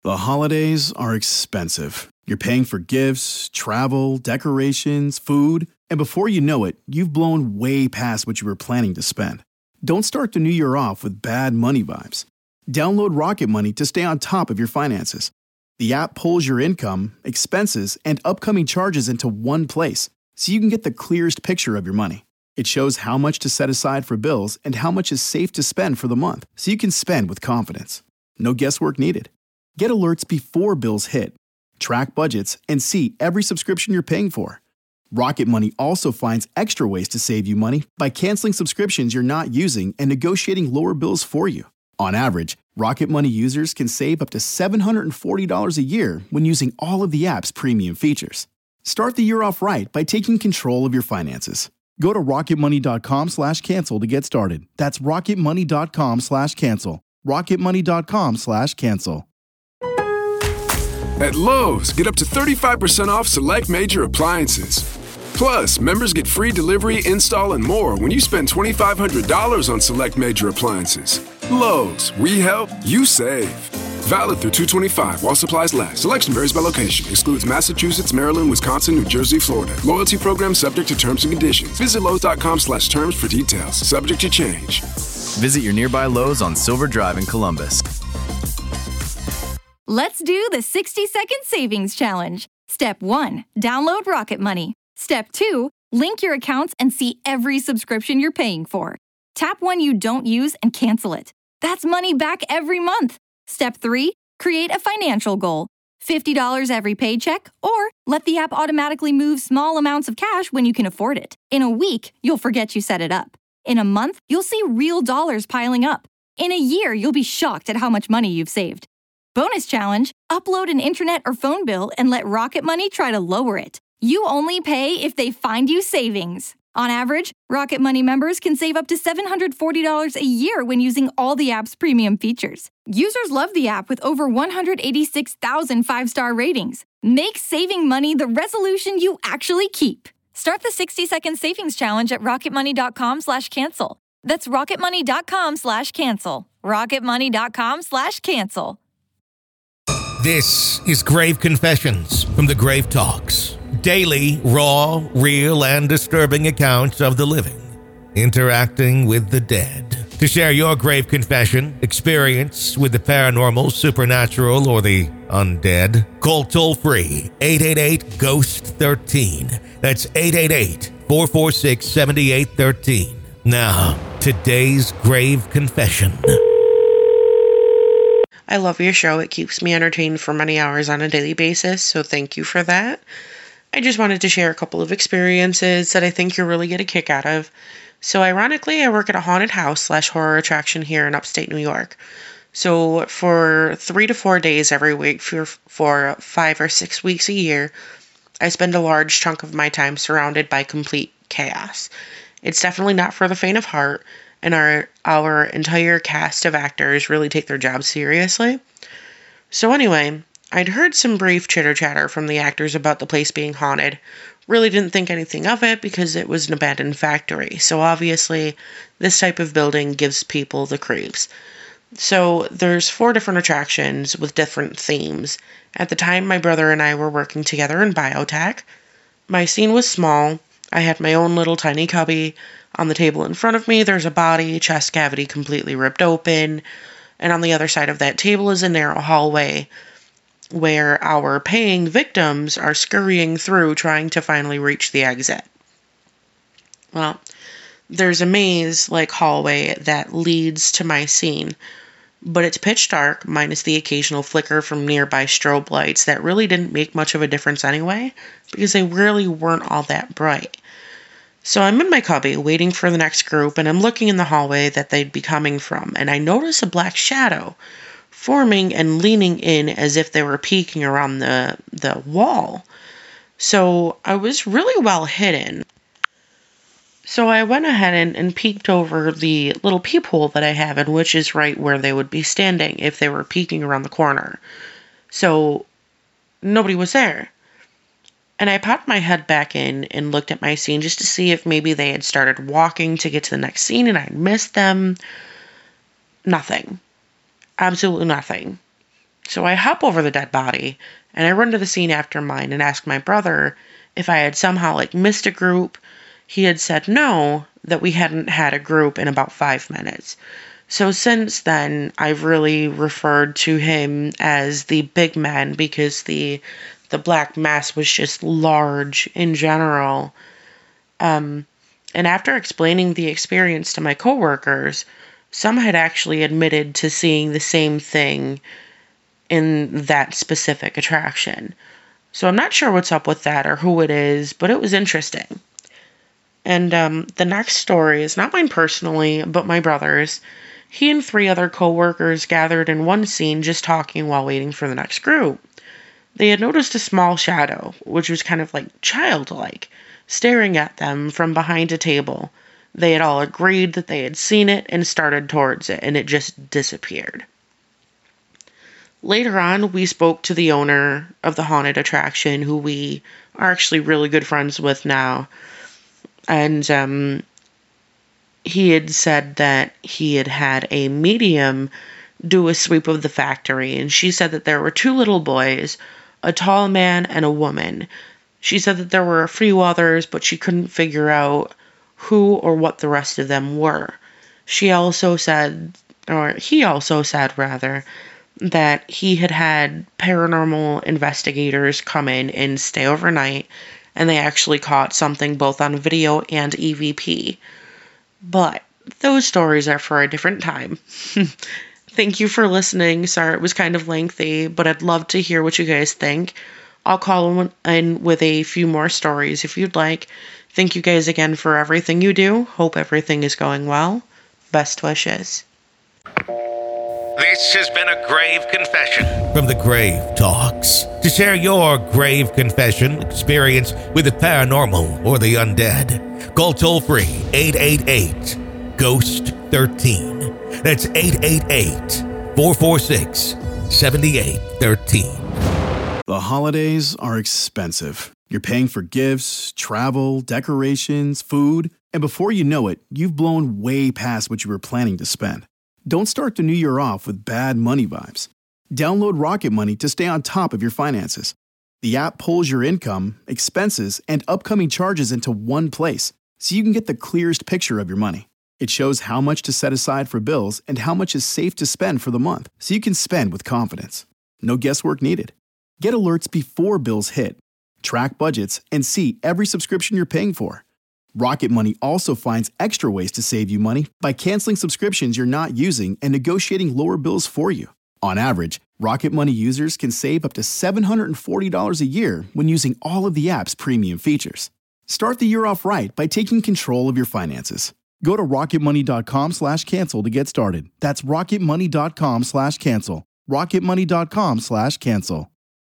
The holidays are expensive. You're paying for gifts, travel, decorations, food, and before you know it, you've blown way past what you were planning to spend. Don't start the new year off with bad money vibes. Download Rocket Money to stay on top of your finances. The app pulls your income, expenses, and upcoming charges into one place, so you can get the clearest picture of your money. It shows how much to set aside for bills and how much is safe to spend for the month, so you can spend with confidence. No guesswork needed. Get alerts before bills hit, track budgets, and see every subscription you're paying for. Rocket Money also finds extra ways to save you money by canceling subscriptions you're not using and negotiating lower bills for you. On average, Rocket Money users can save up to $740 a year when using all of the app's premium features. Start the year off right by taking control of your finances. Go to rocketmoney.com/cancel to get started. That's rocketmoney.com/cancel. rocketmoney.com/cancel. At Lowe's, get up to 35% off select major appliances. Plus, members get free delivery, install, and more when you spend $2,500 on select major appliances. Lowe's, we help, you save. Valid through 2/25 while supplies last. Selection varies by location. Excludes Massachusetts, Maryland, Wisconsin, New Jersey, Florida. Loyalty program subject to terms and conditions. Visit Lowe's.com/terms for details. Subject to change. Visit your nearby Lowe's on Silver Drive in Columbus. Let's do the 60-second savings challenge. Step 1, download Rocket Money. Step 2, link your accounts and see every subscription you're paying for. Tap one you don't use and cancel it. That's money back every month. Step 3, create a financial goal. $50 every paycheck, or let the app automatically move small amounts of cash when you can afford it. In a week, you'll forget you set it up. In a month, you'll see real dollars piling up. In a year, you'll be shocked at how much money you've saved. Bonus challenge, upload an internet or phone bill and let Rocket Money try to lower it. You only pay if they find you savings. On average, Rocket Money members can save up to $740 a year when using all the app's premium features. Users love the app with over 186,000 five-star ratings. Make saving money the resolution you actually keep. Start the 60-second savings challenge at rocketmoney.com/cancel. That's rocketmoney.com/cancel. rocketmoney.com/cancel. This is Grave Confessions from the Grave Talks. Daily, raw, real, and disturbing accounts of the living interacting with the dead. To share your grave confession, experience with the paranormal, supernatural, or the undead, call toll-free 888-GHOST-13. That's 888-446-7813. Now, today's grave confession. I love your show. It keeps me entertained for many hours on a daily basis, so thank you for that. I just wanted to share a couple of experiences that I think you'll really get a kick out of. So ironically, I work at a haunted house/horror attraction here in upstate New York. So for 3 to 4 days every week for 5 or 6 weeks a year, I spend a large chunk of my time surrounded by complete chaos. It's definitely not for the faint of heart, and our entire cast of actors really take their job seriously. So anyway, I'd heard some brief chitter-chatter from the actors about the place being haunted. Really didn't think anything of it because it was an abandoned factory. So obviously, this type of building gives people the creeps. So there's 4 different attractions with different themes. At the time, my brother and I were working together in biotech. My scene was small. I had my own little tiny cubby. On the table in front of me, there's a body, chest cavity completely ripped open. And on the other side of that table is a narrow hallway where our paying victims are scurrying through trying to finally reach the exit. Well, there's a maze-like hallway that leads to my scene, but it's pitch dark, minus the occasional flicker from nearby strobe lights that really didn't make much of a difference anyway, because they really weren't all that bright. So I'm in my cubby, waiting for the next group, and I'm looking in the hallway that they'd be coming from, and I notice a black shadow forming and leaning in as if they were peeking around the wall. So I was really well hidden. So I went ahead and peeked over the little peephole that I have, and which is right where they would be standing if they were peeking around the corner. So nobody was there. And I popped my head back in and looked at my scene just to see if maybe they had started walking to get to the next scene and I missed them. Nothing. Absolutely nothing. So I hop over the dead body, and I run to the scene after mine and ask my brother if I had somehow missed a group. He had said no, that we hadn't had a group in about 5 minutes. So since then, I've really referred to him as the big man because the black mass was just large in general. And after explaining the experience to my coworkers, some had actually admitted to seeing the same thing in that specific attraction. So I'm not sure what's up with that or who it is, but it was interesting. And the next story is not mine personally, but my brother's. He and 3 other co-workers gathered in one scene just talking while waiting for the next group. They had noticed a small shadow, which was kind of childlike, staring at them from behind a table. They had all agreed that they had seen it and started towards it, and it just disappeared. Later on, we spoke to the owner of the haunted attraction, who we are actually really good friends with now. And he had said that he had had a medium do a sweep of the factory, and she said that there were 2 little boys, a tall man and a woman. She said that there were a few others, but she couldn't figure out who or what the rest of them were. He also said, that he had paranormal investigators come in and stay overnight, and they actually caught something both on video and EVP. But those stories are for a different time. Thank you for listening. Sorry it was kind of lengthy, but I'd love to hear what you guys think. I'll call in with a few more stories if you'd like. Thank you guys again for everything you do. Hope everything is going well. Best wishes. This has been a grave confession from the Grave Talks. To share your grave confession experience with the paranormal or the undead, call toll-free 888-GHOST-13. That's 888-446-7813. The holidays are expensive. You're paying for gifts, travel, decorations, food, and before you know it, you've blown way past what you were planning to spend. Don't start the new year off with bad money vibes. Download Rocket Money to stay on top of your finances. The app pulls your income, expenses, and upcoming charges into one place, so you can get the clearest picture of your money. It shows how much to set aside for bills and how much is safe to spend for the month, so you can spend with confidence. No guesswork needed. Get alerts before bills hit, track budgets, and see every subscription you're paying for. Rocket Money also finds extra ways to save you money by canceling subscriptions you're not using and negotiating lower bills for you. On average, Rocket Money users can save up to $740 a year when using all of the app's premium features. Start the year off right by taking control of your finances. Go to rocketmoney.com/cancel to get started. That's rocketmoney.com/cancel. rocketmoney.com/cancel.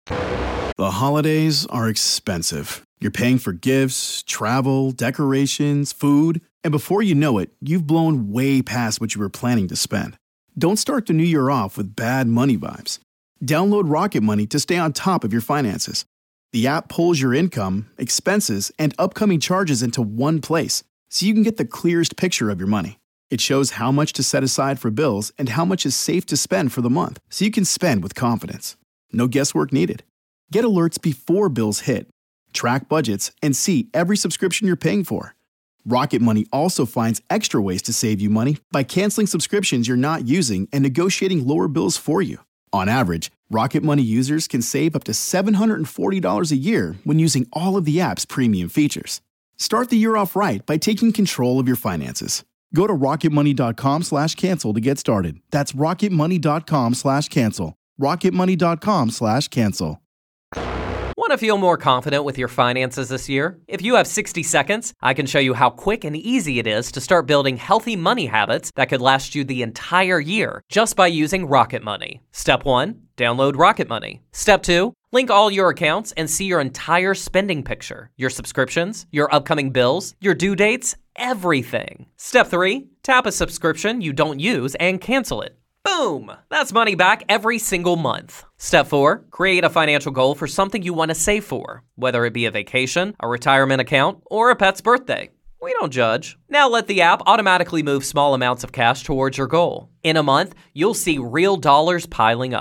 The holidays are expensive. You're paying for gifts, travel, decorations, food, and before you know it, you've blown way past what you were planning to spend. Don't start the new year off with bad money vibes. Download Rocket Money to stay on top of your finances. The app pulls your income, expenses, and upcoming charges into one place, so you can get the clearest picture of your money. It shows how much to set aside for bills and how much is safe to spend for the month, so you can spend with confidence. No guesswork needed. Get alerts before bills hit, track budgets, and see every subscription you're paying for. Rocket Money also finds extra ways to save you money by canceling subscriptions you're not using and negotiating lower bills for you. On average, Rocket Money users can save up to $740 a year when using all of the app's premium features. Start the year off right by taking control of your finances. Go to rocketmoney.com/cancel to get started. That's rocketmoney.com/cancel. rocketmoney.com/cancel. Want to feel more confident with your finances this year? If you have 60 seconds, I can show you how quick and easy it is to start building healthy money habits that could last you the entire year just by using Rocket Money. Step 1, download Rocket Money. Step 2, link all your accounts and see your entire spending picture, your subscriptions, your upcoming bills, your due dates, everything. Step 3, tap a subscription you don't use and cancel it. Boom! That's money back every single month. Step 4, create a financial goal for something you want to save for, whether it be a vacation, a retirement account, or a pet's birthday. We don't judge. Now let the app automatically move small amounts of cash towards your goal. In a month, you'll see real dollars piling up.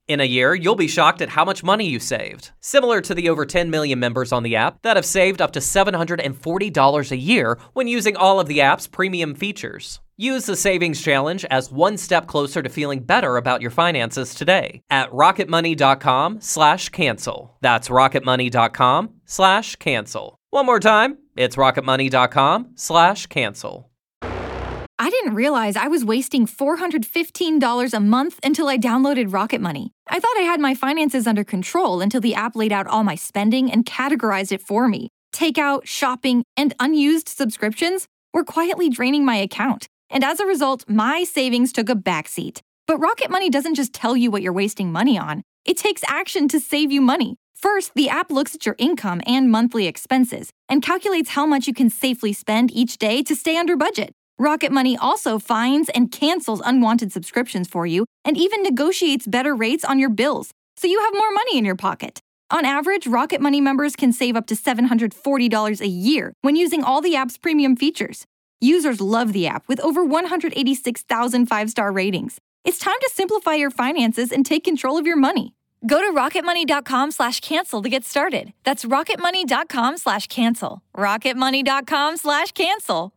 In a year, you'll be shocked at how much money you saved. Similar to the over 10 million members on the app that have saved up to $740 a year when using all of the app's premium features. Use the Savings Challenge as one step closer to feeling better about your finances today at rocketmoney.com/cancel. That's rocketmoney.com/cancel. One more time, it's rocketmoney.com/cancel. I didn't realize I was wasting $415 a month until I downloaded Rocket Money. I thought I had my finances under control until the app laid out all my spending and categorized it for me. Takeout, shopping, and unused subscriptions were quietly draining my account. And as a result, my savings took a backseat. But Rocket Money doesn't just tell you what you're wasting money on. It takes action to save you money. First, the app looks at your income and monthly expenses and calculates how much you can safely spend each day to stay under budget. Rocket Money also finds and cancels unwanted subscriptions for you and even negotiates better rates on your bills, so you have more money in your pocket. On average, Rocket Money members can save up to $740 a year when using all the app's premium features. Users love the app with over 186,000 five-star ratings. It's time to simplify your finances and take control of your money. Go to rocketmoney.com/cancel to get started. That's rocketmoney.com/cancel. rocketmoney.com/cancel.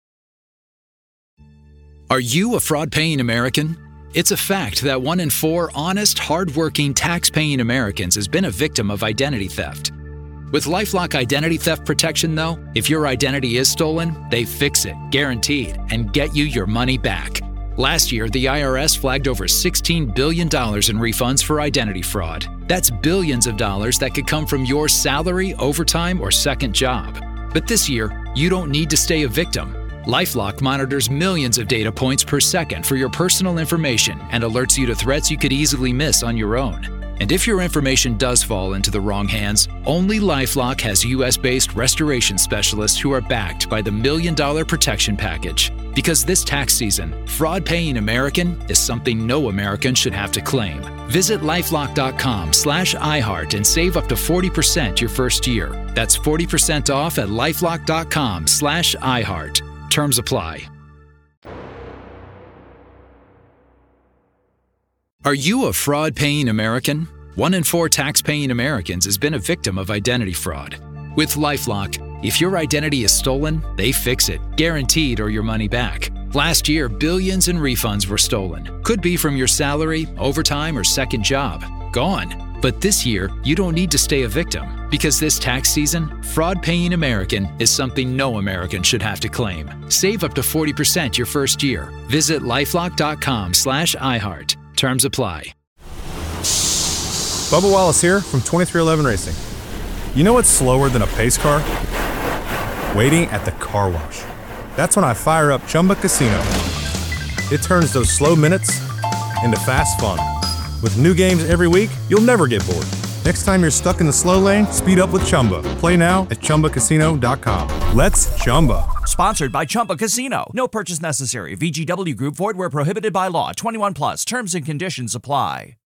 Are you a fraud-paying American? It's a fact that 1 in 4 honest, hard-working, tax-paying Americans has been a victim of identity theft. With LifeLock Identity Theft Protection, though, if your identity is stolen, they fix it, guaranteed, and get you your money back. Last year, the IRS flagged over $16 billion in refunds for identity fraud. That's billions of dollars that could come from your salary, overtime, or second job. But this year, you don't need to stay a victim. LifeLock monitors millions of data points per second for your personal information and alerts you to threats you could easily miss on your own. And if your information does fall into the wrong hands, only LifeLock has US-based restoration specialists who are backed by the $1 Million Protection Package. Because this tax season, fraud-paying American is something no American should have to claim. Visit LifeLock.com/iHeart and save up to 40% your first year. That's 40% off at LifeLock.com/iHeart. Terms apply. Are you a fraud-paying American? 1 in 4 tax-paying Americans has been a victim of identity fraud. With LifeLock, if your identity is stolen, they fix it, guaranteed, or your money back. Last year, billions in refunds were stolen. Could be from your salary, overtime, or second job. Gone. But this year, you don't need to stay a victim. Because this tax season, fraud-paying American is something no American should have to claim. Save up to 40% your first year. Visit LifeLock.com/iHeart. Terms apply. Bubba Wallace here from 2311 Racing. You know what's slower than a pace car? Waiting at the car wash. That's when I fire up Chumba Casino. It turns those slow minutes into fast fun. With new games every week, you'll never get bored. Next time you're stuck in the slow lane, speed up with Chumba. Play now at ChumbaCasino.com. Let's Chumba. Sponsored by Chumba Casino. No purchase necessary. VGW Group. Void where prohibited by law. 21 plus. Terms and conditions apply.